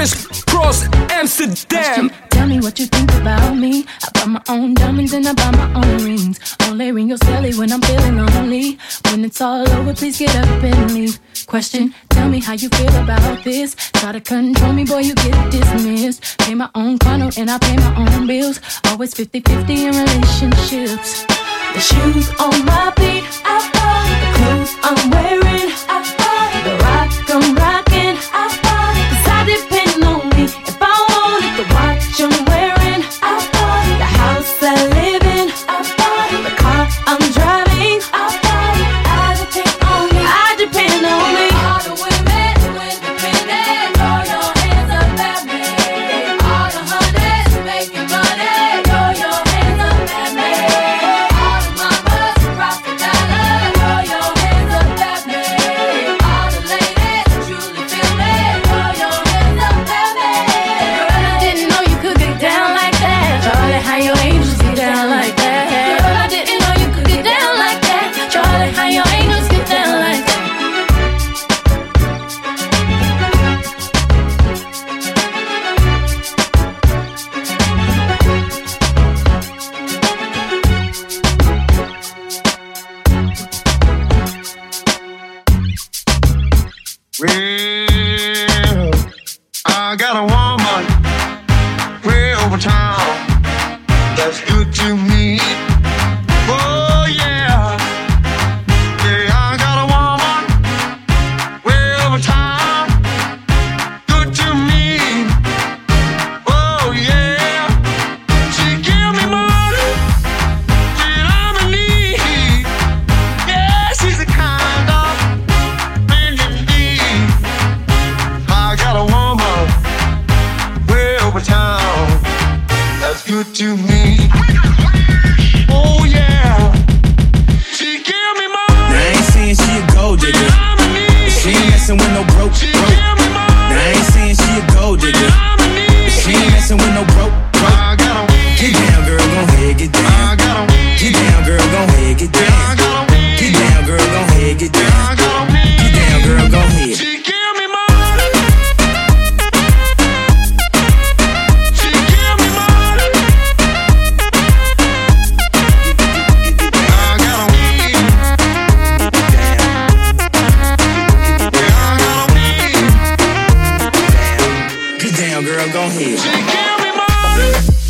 crisscross Amsterdam. Tell me what you think about me. I buy my own diamonds and I buy my own rings. Only ring your celly when I'm feeling lonely. When it's all over, please get up and leave. Question, tell me how you feel about this. Try to control me, boy, you get dismissed. Pay my own condo and I pay my own bills. Always 50-50 in relationships. The shoes on my feet, I buy. The clothes I'm wearing, I buy. The rock I'm rocking, I buy. 'Cause I depend on me. If I wanted the watch I'm wearing, I buy. The house I live in, I buy. The car I'm driving, I buy. I depend on me. I depend on me. All the women who independent, throw your hands up at me. All the honeys making money, throw your hands up at me. All the mamas who rock the dollar, throw your hands up at me. All the ladies who truly feel me, throw your hands up at me. Girl, I didn't know you could get down like that. Charlie, how your angels get down like that. Girl, I didn't know you could get down like that. Charlie, how your angels get down like that. Well, I got a woman way over town that's good to me. Oh yeah, yeah, I got a woman way over town, good to me. Oh yeah, she give me money when I'm in need. Yeah, she's the kind of man you need. I got a woman way over town that's good to me. Oh yeah, she give me money. Now I ain't saying she a gold digger, but she ain't messing with no broke. Now I ain't saying she a gold digger, but she ain't messing with no broke. Get down, girl, gon' head, get down. Get down, girl, gon' head, get down. Get down, girl, gon' head, get down. Get down, girl, gon' head. She give me money. She give me money. I got a weed. Yeah, I got a weed. Get down, girl, gon' head. She give me money.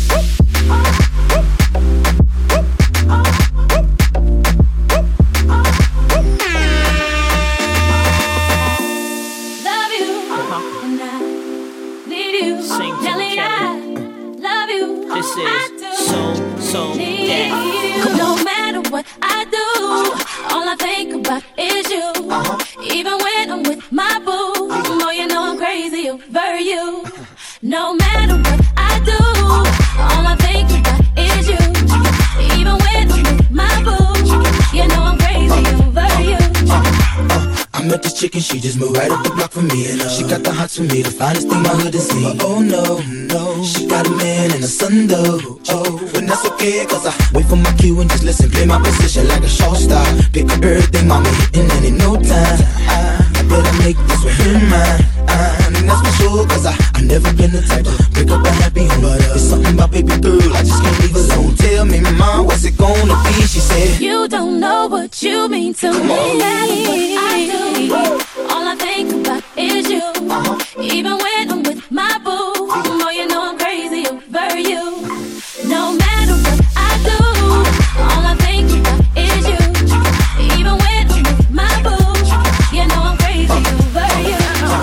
Love you, and I need you. Sing to Nelly, the I love you. This I is do so need that. you. No matter what I do, all I think about is you. Even when I'm with my boo, boy, you know I'm crazy over you. No matter what I do, all I think about is you. Even when I'm with my boo, you know I'm crazy over you. I met this chick and she just moved right up the block from me. And she got the hots for me, the finest thing my hood has seen. But oh no, no, she got a man and a son though. Oh, but that's okay, cause I wait for my cue and just listen. Play my position like a show star. Pick up everything, mama hitting and in no time. I better make this with him mine. And that's for sure, cause I never been the type to break up a happy home. But it's something about baby girl, I just can't leave alone. Tell me, mom, what's it gonna be? She said, you don't know what you mean to me. No matter what I do, all I think about is you. Even when I'm with my boo, boy, you know I'm crazy over you. No matter what I do, all I think about is you. Even when I'm with my boo, you know I'm crazy over you.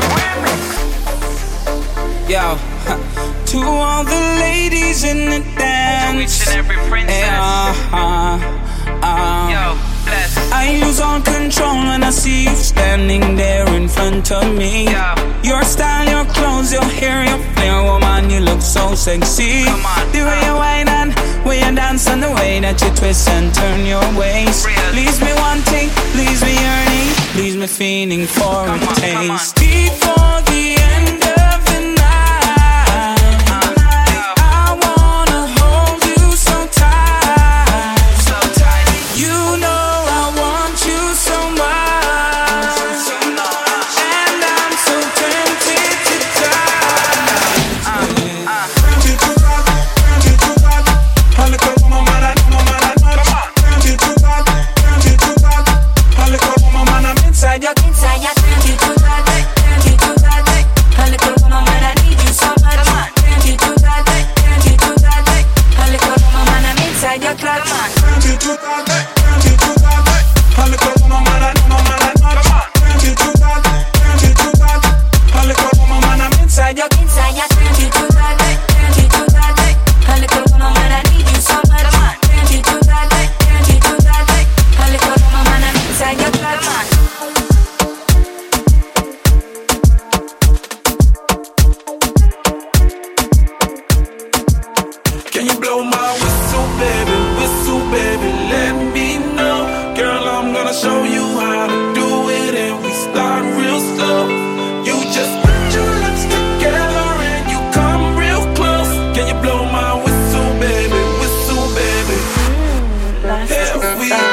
Yo, to all the ladies in the dance, each and every princess. Yo, bless. I lose all control when I see you standing there in front of me. Yo. Your style, your clothes, your hair, your flair, woman, you look so sexy. Come on, the way you whine and way you dance and the way that you twist and turn your waist. Real. Leaves me wanting, leaves me yearning, leaves me feeling for a taste. Come on. Before the end of the night, I wanna hold you so tight. So tight. You know I want you so much, and I'm so tempted to die. we go.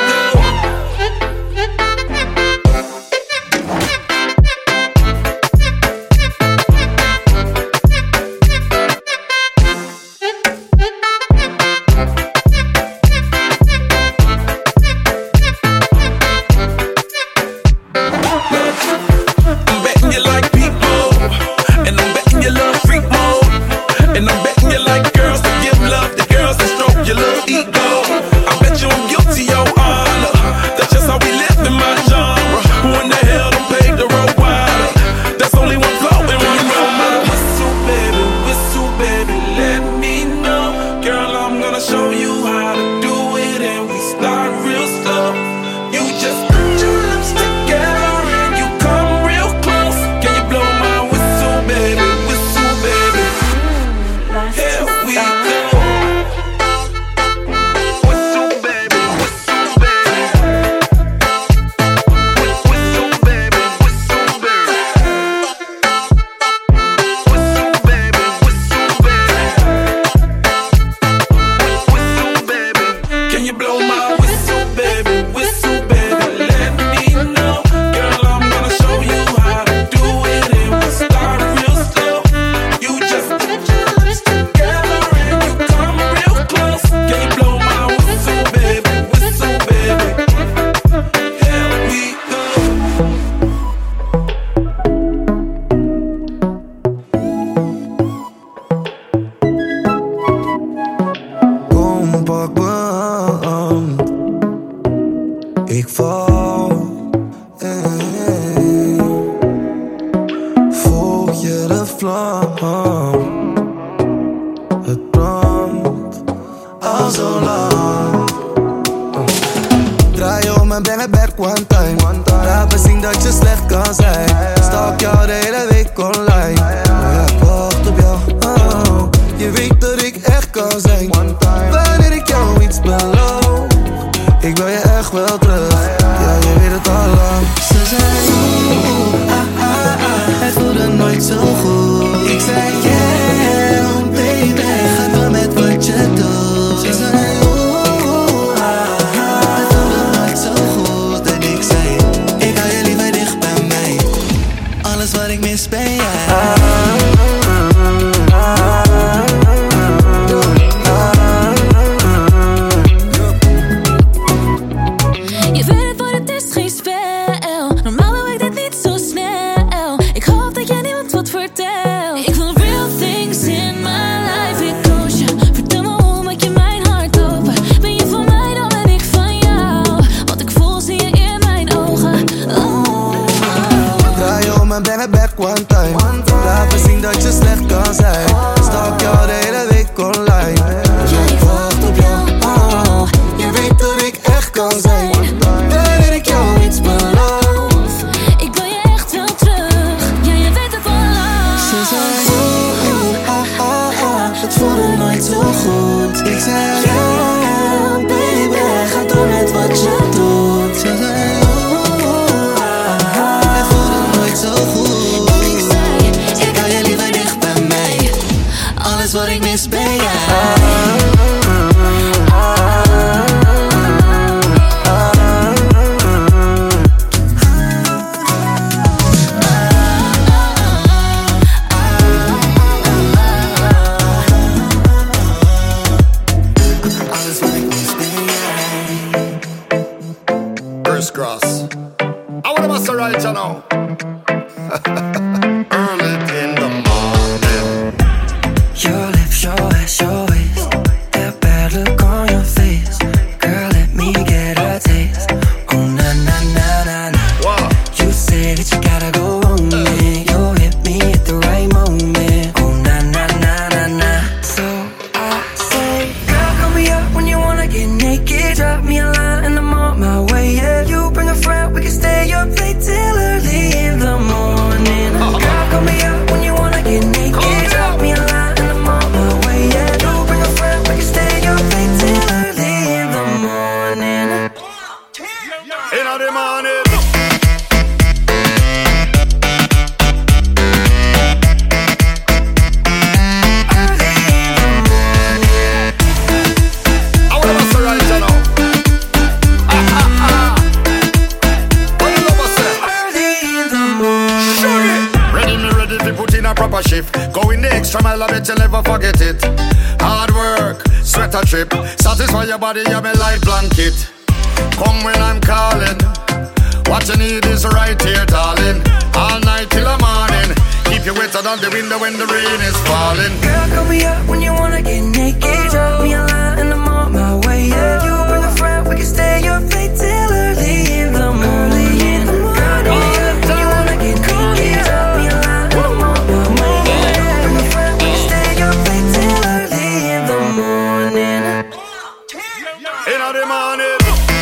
bet you'll never forget it. Hard work, sweat a trip. Satisfy your body, you're my light blanket. Come when I'm calling. What you need is right here, darling. All night till the morning. Keep you wetter than the window when the rain is falling. Girl, call me up when you wanna get naked. Drop me a line and I'm on my way. Yeah, you bring a friend, we can stay up late till early in the morning. Girl, call me up when you wanna get naked. Drop me a line and I'm on my way. Yeah, bring a friend, we can stay up late till early in the morning. In the morning.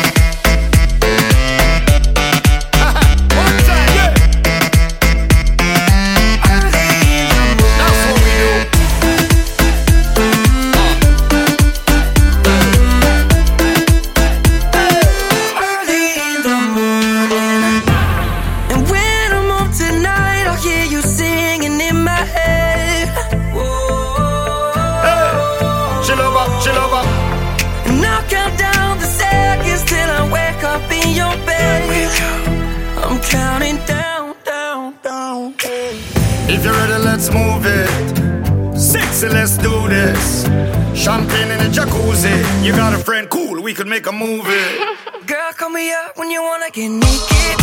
I'm counting down, down, down. If you're ready, let's move it. Sexy, let's do this. Champagne in the jacuzzi. You got a friend, cool, we could make a movie. Girl, call me up when you wanna get naked.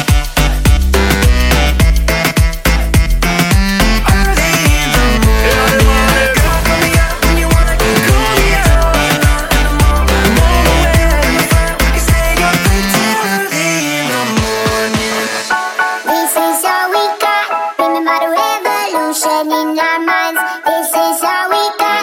Early in the morning. Girl, call me up when you wanna get naked. And I'm on my way. We can stay up till early in the morning. This is all we got. Remember the revolution in our minds. This is all we got.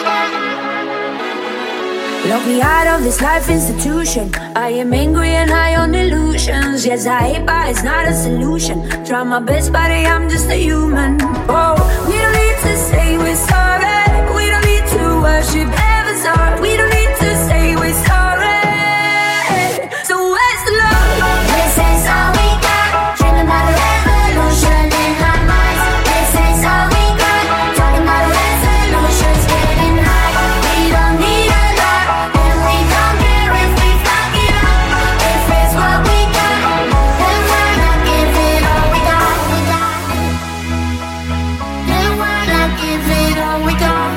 Lock me out of this life institution. I am angry and high on illusions. Yes, I hate, but it's not a solution. Try my best, buddy, I'm just a human. Oh, we don't need to say we're sorry. We don't need to worship heaven's heart. We don't need to say we're sorry. So where's the love? This is all we got. Dreaming about a revolution in our minds. This is all we got. Talking about resolutions, getting high. We don't need a lot, and we don't care if we fuck it up. If it's what we got, then why not give it all we got? Then why not give it all we got?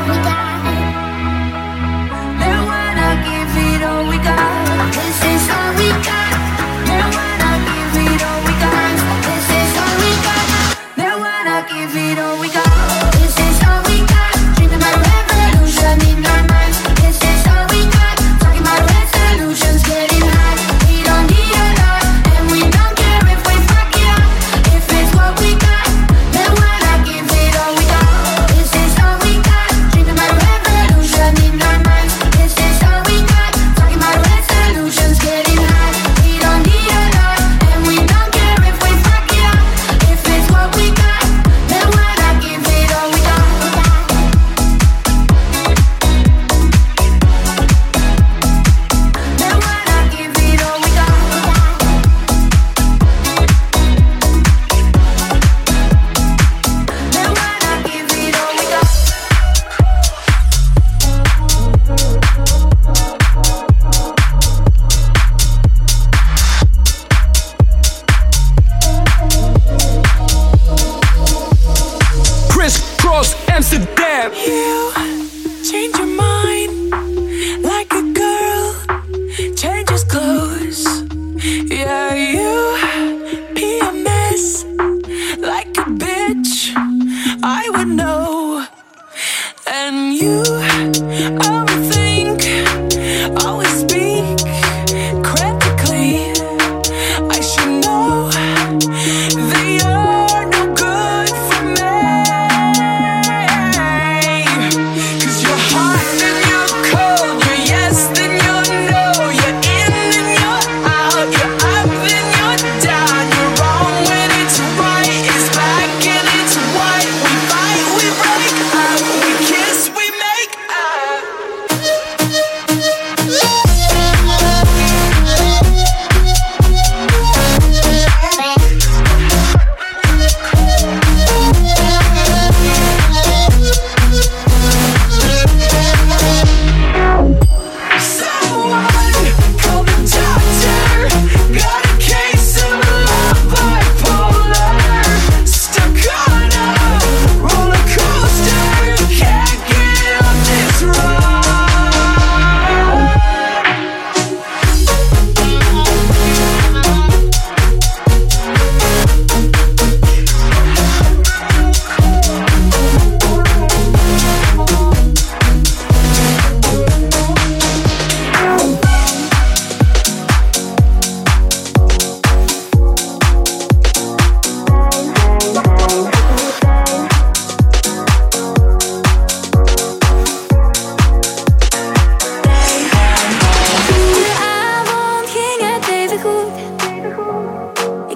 Then why not give it all we got? This is all we got. Then why not give it all we got? This is all we got. Then why not give it all we got? This is all we got. Dreaming about a revolution in our minds. This is all we got. Talking about resolutions, getting high. We don't need a lot, and we don't care if we fuck it up. If it's what we got, then why not give it all we got? This is all we got. Dreaming about a revolution in our minds. This is all we got. Talking about resolutions, getting high. We don't need a lot, and we don't care if we fuck it up. If it's what we got, then why not give it all we got? Then why not give it all we got? Then why not give it all we got? Crisscross Amsterdam. You change your mind like a girl changes clothes. Yeah, you be a mess like a bitch. I would know. And you overthink, always speak critically. I should know that you're no good for me. 'Cause you're hot and you're cold, you're yes then you're no, you're in and you're out, you're up and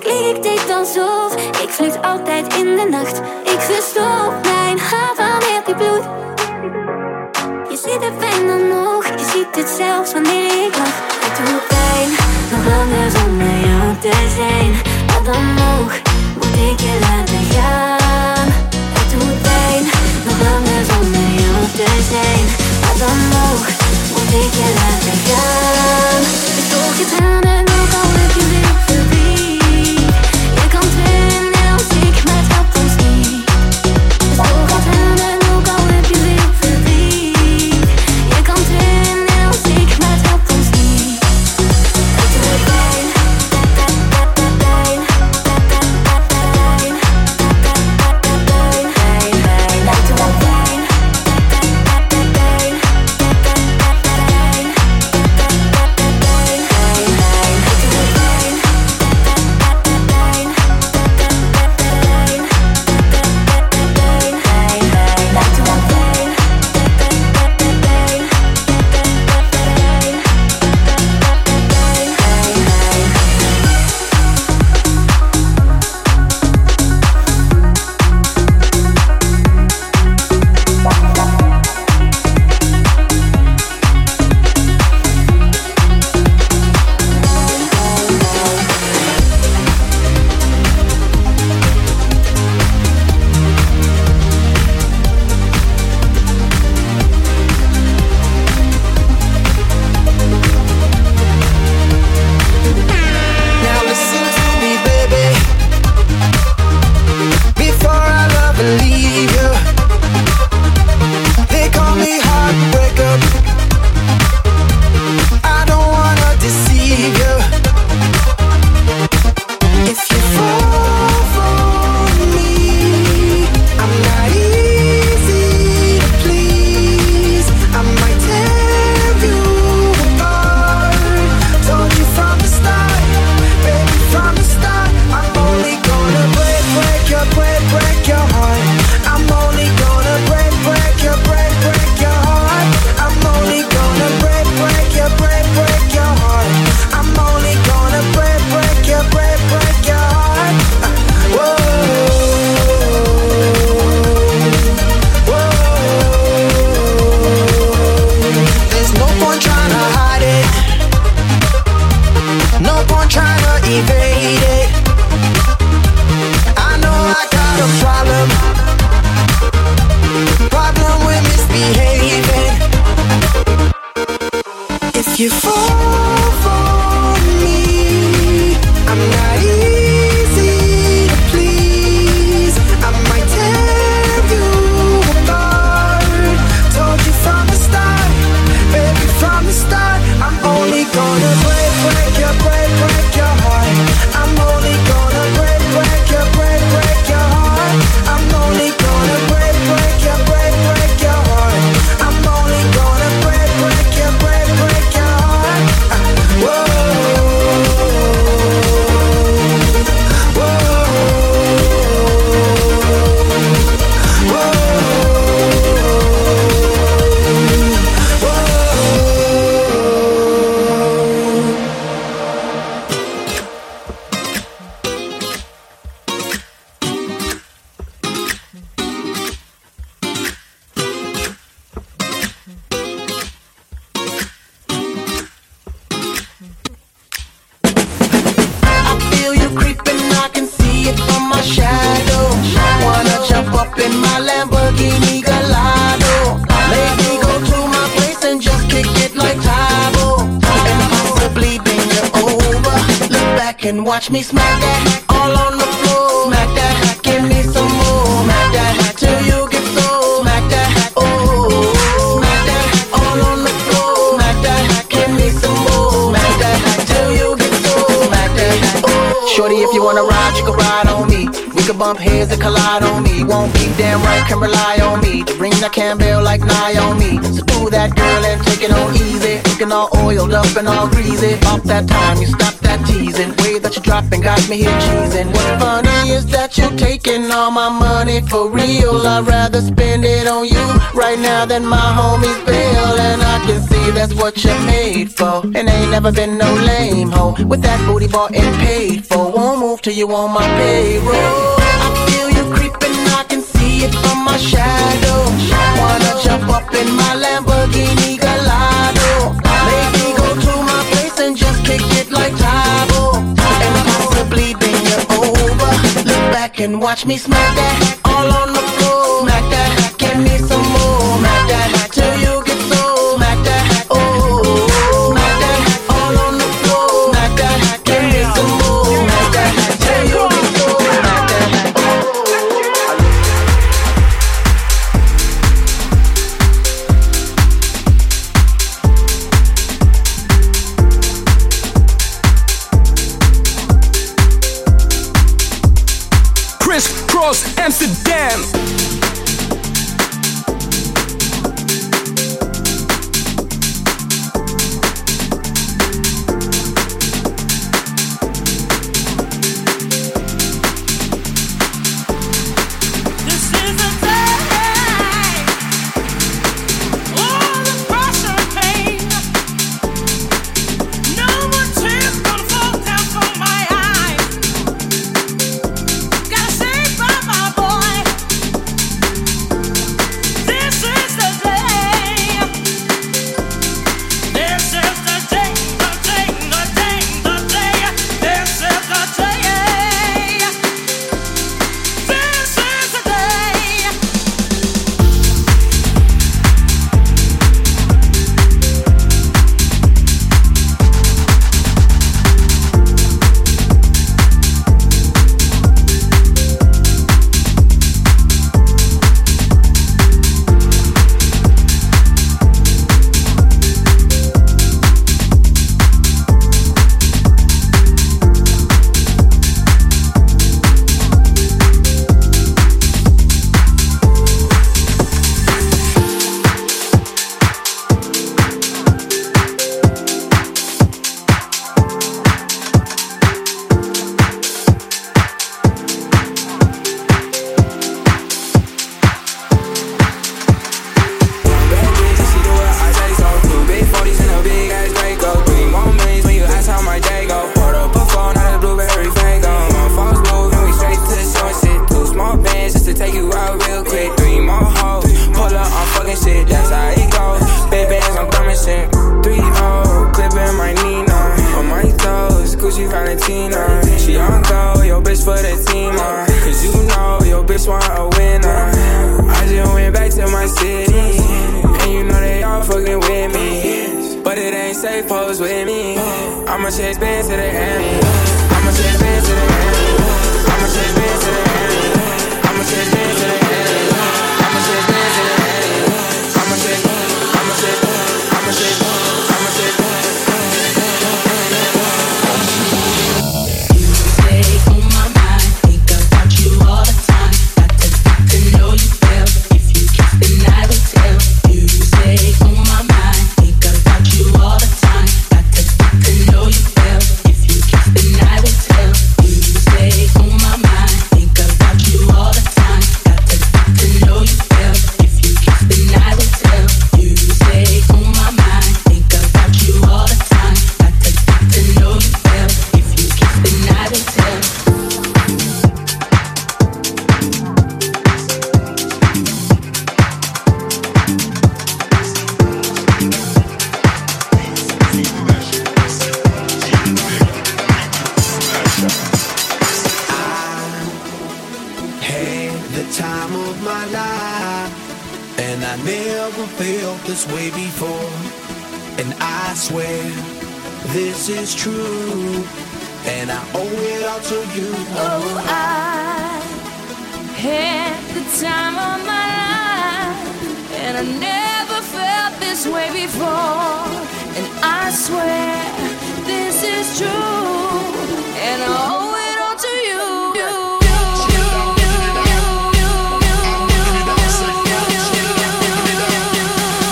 Ik lieg, ik deed alsof ik vlucht altijd in de nacht. Ik verstop mijn hart wanneer die bloed. Je ziet de pijn dan nog, je ziet het zelfs wanneer ik lach. Het doet pijn, nog langer zonder jou te zijn. Maar dan nog, moet ik je laten gaan. Het doet pijn, nog langer zonder jou te zijn. Maar dan nog, moet ik je laten gaan. Dus droog je tranen, ook al heb je weer verdriet. Je kan trainen als ik, maar het helpt ons niet. Dus droog je tranen, ook al heb je weer verdriet. Je kan trainen als ik, maar het helpt ons niet. Het doet pijn, pijn, het doet pijn. Watch me smack that all on the floor. Smack that, give me some more. Smack that till you get so. Smack that, oh. Smack that all on the floor. Smack that, give me some more. Smack that till you get so. Smack that, oh. Shorty, if you wanna ride, you can ride on me. We can bump heads and collide on me. Won't be damn right, can rely on me. To bring that Campbell like Naomi. So do that, girl, and take it on easy. Looking all oiled up and all greasy. Off that time, you stop that teasing. Way that you dropping got me here cheesing. What's funny is that you're taking all my money for real. I'd rather spend it on you right now than my homies bill. And I can see that's what you're made for. And ain't never been no lame hoe with that booty bought and paid for. Won't move till you on my payroll. I feel you creeping, I can see it from my shadow. Wanna jump up in my Lamborghini Gallardo. Maybe go to my place and just kick it like Tybo. And possibly bend you over. Look back and watch me smack that all on the floor. Smack that, give me some more. Smack that till you get so. Smack that, oh. Smack that all on the floor. Smack that, give me some more. Smack that till you get so. Smack that, oh. Crisscross Amsterdam.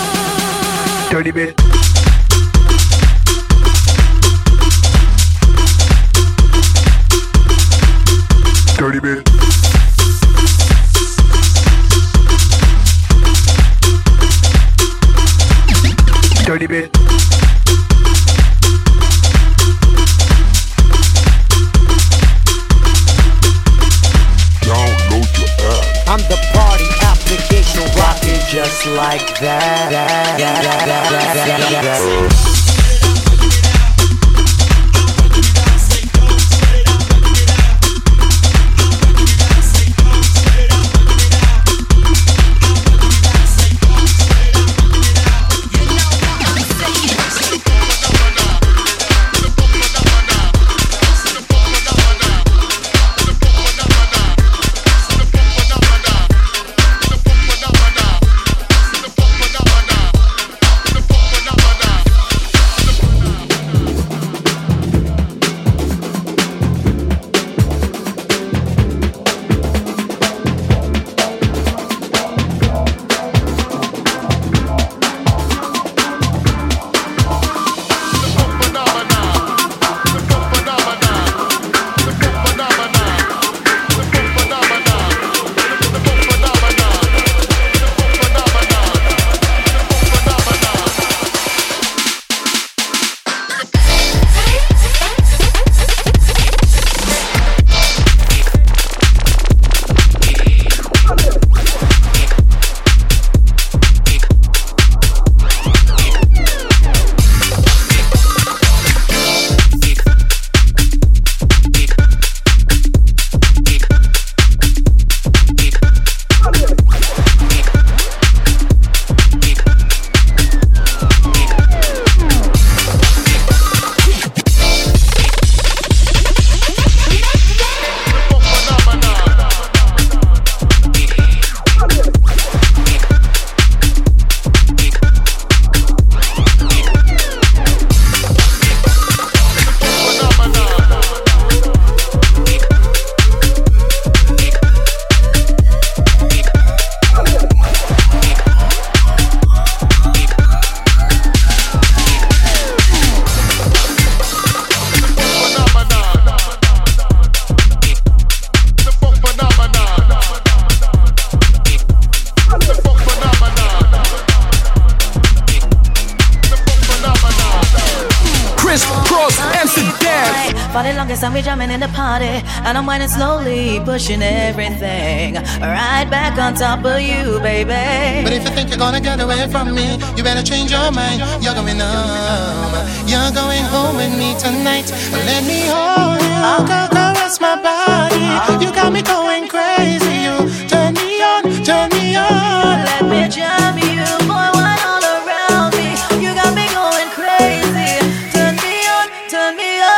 Dirty bit. just like that. I'm jamming in the party, and I'm winding slowly, pushing everything right back on top of you, baby. But if you think you're gonna get away from me, you better change your mind. You're going home. You're going home with me tonight. Let me hold you, caress my body. You got me going crazy. You turn me on, turn me on. Let me jam you, boy, wine all around me. You got me going crazy. Turn me on, turn me on.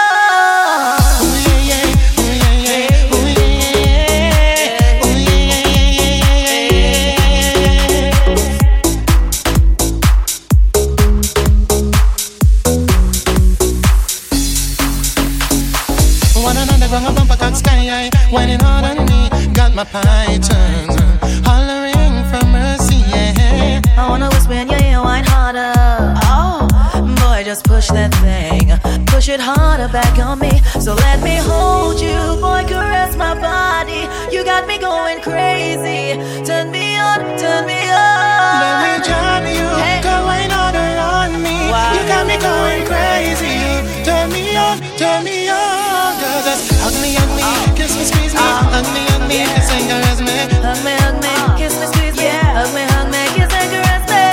Whining hard on me, got my python hollering for mercy, yeah. I wanna whisper in your ear, wine harder. Oh, boy, just push that thing. Push it harder back on me. So let me hold you, boy, caress my body. You got me going crazy. Turn me on, turn me on. Let me jam you, going harder on me. Wow. You got me going crazy. Turn me on, turn me on. Girl, just hug me, kiss me, squeeze me, hug me, kiss and caress me. Hug me, kiss me, squeeze me. Hug me, kiss and caress me.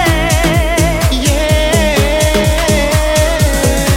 Yeah.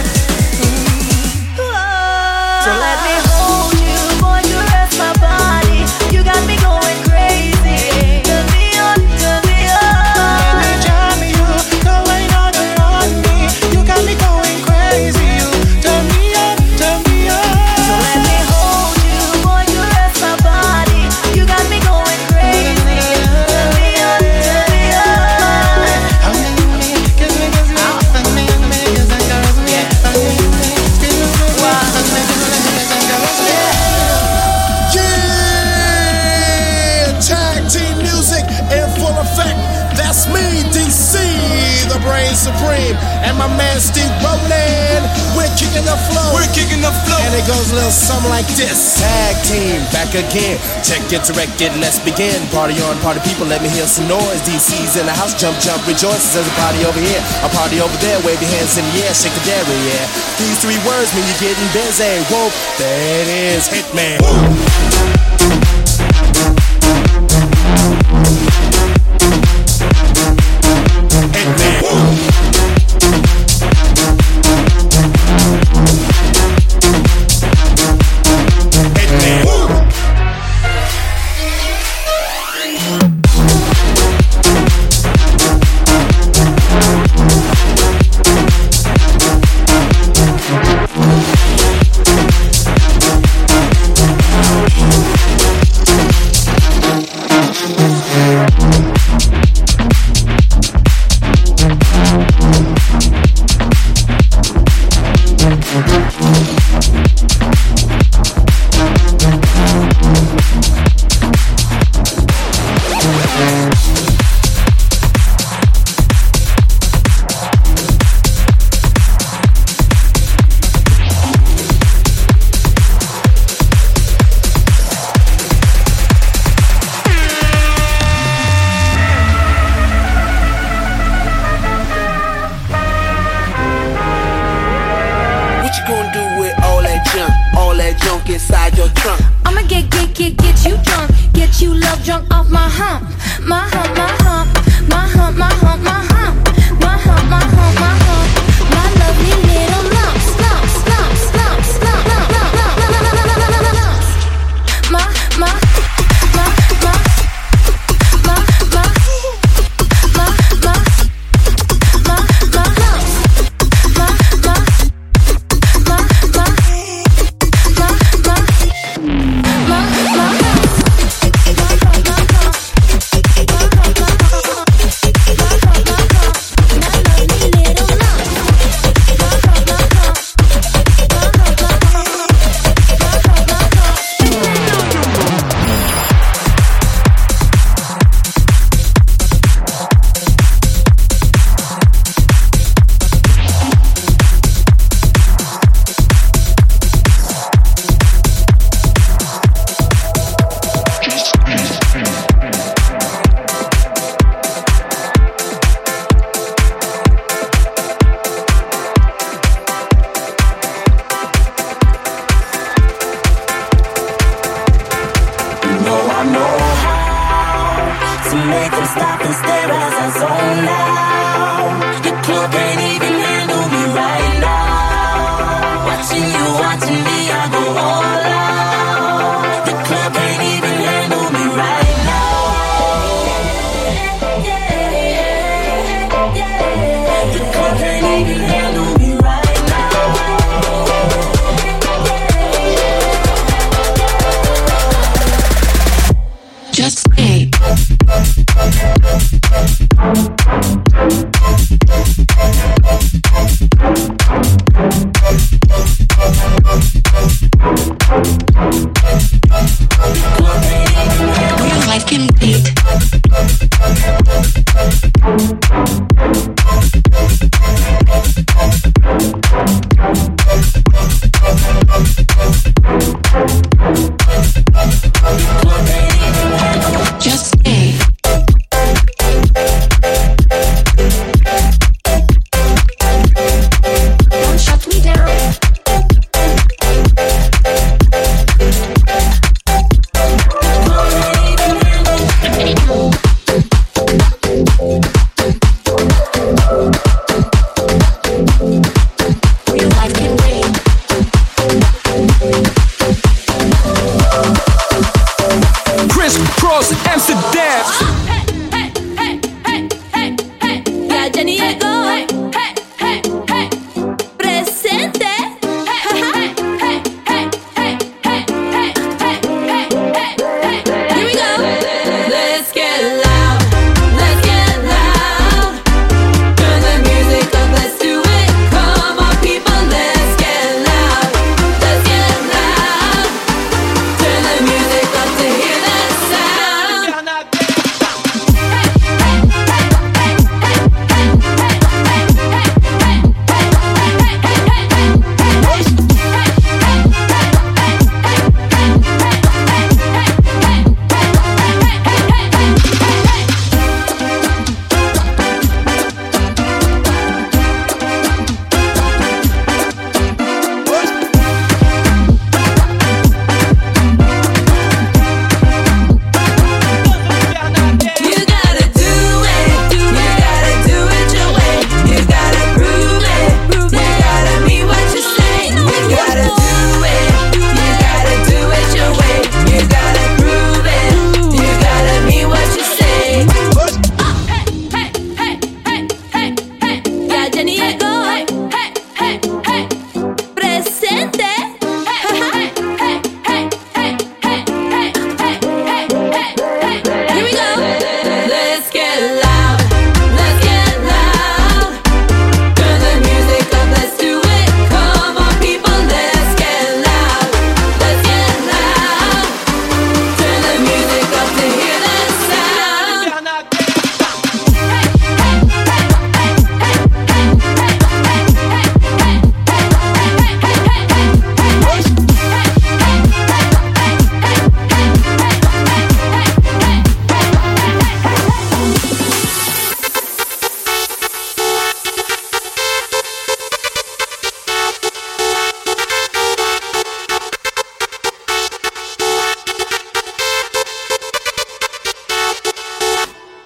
So let me hold you, boy, caress my body. You got me going crazy. Turn me on, turn me on. Let me jam you, going harder on me. You got me going crazy. Turn me on, turn me on. So let me hold you, boy, caress my body. You got me going crazy. Turn me on, turn me on. Hug me, kiss me, hug me, kiss and caress me. Hug me, squeeze me, hug me, kiss and caress me. Yeah, tag team music in full effect. That's me, DC, the Brain Supreme, and my man Steve Rowland. We're kicking the flow. We're kicking the flow. And it goes a little something like this. Tag team, back again. Check it, direct it, let's begin. Party on, party people, let me hear some noise. DC's in the house, jump, jump, rejoice. There's a party over here, a party over there. Wave your hands in the air, shake the dairy, yeah. These three words mean you're getting busy. Whoa, there it is, Hitman. look inside your trunk. I'ma get you drunk, get you love drunk off my hump, my hump, my hump, my hump, my hump, my hump, my hump, my hump, my hump, my lovely little lumps, lumps, lumps, lumps, lumps, lumps, lumps, my, my, my, my, my, my, my, my, my, my lumps, my, my, my, my, my, my, my, my lumps.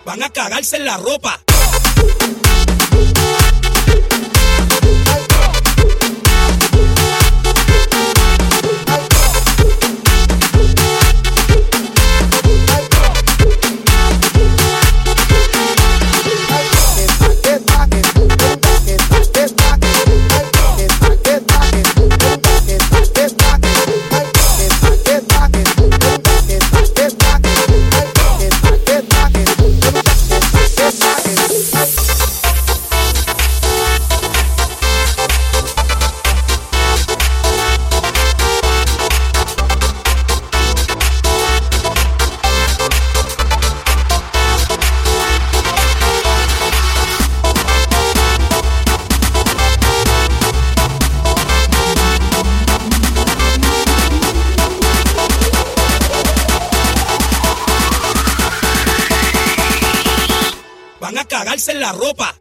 van a cagarse en la ropa. Van a cagarse en la ropa.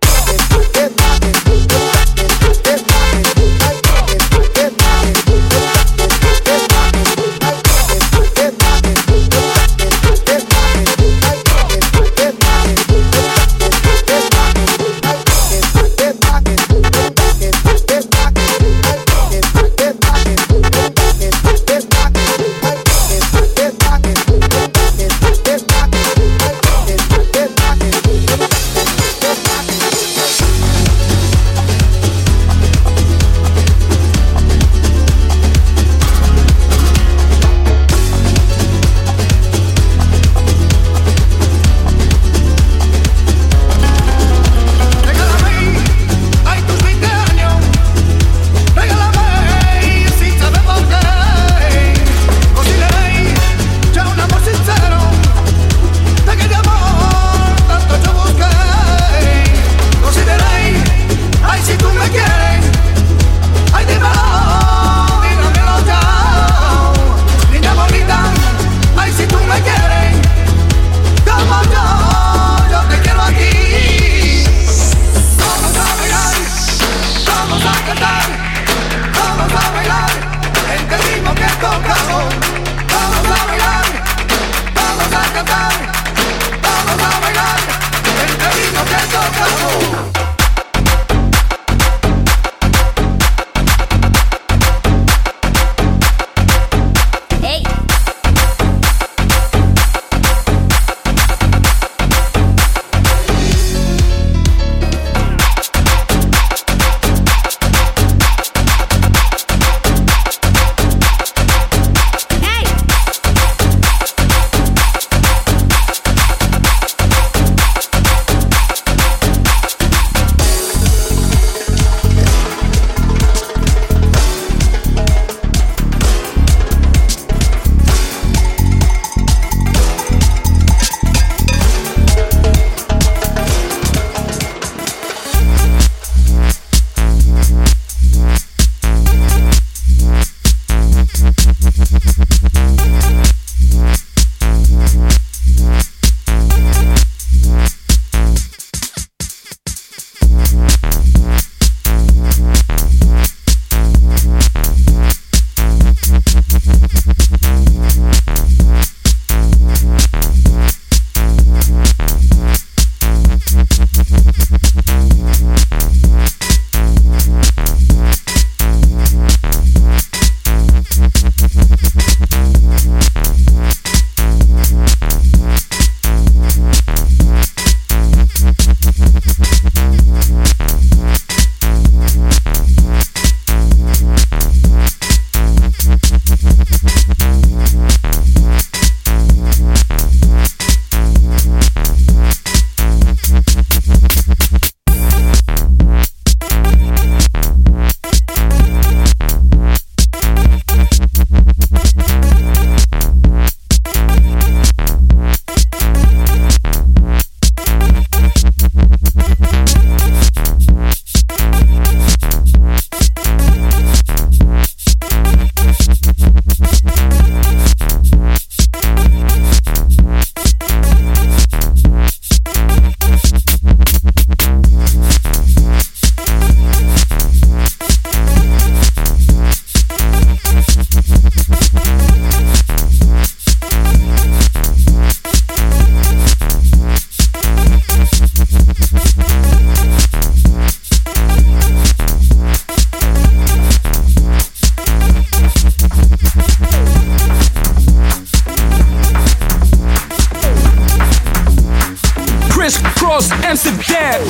Cross Amsterdam.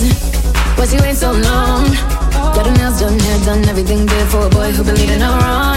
Got her nails done, hair done, everything good for a boy who believed in her wrong.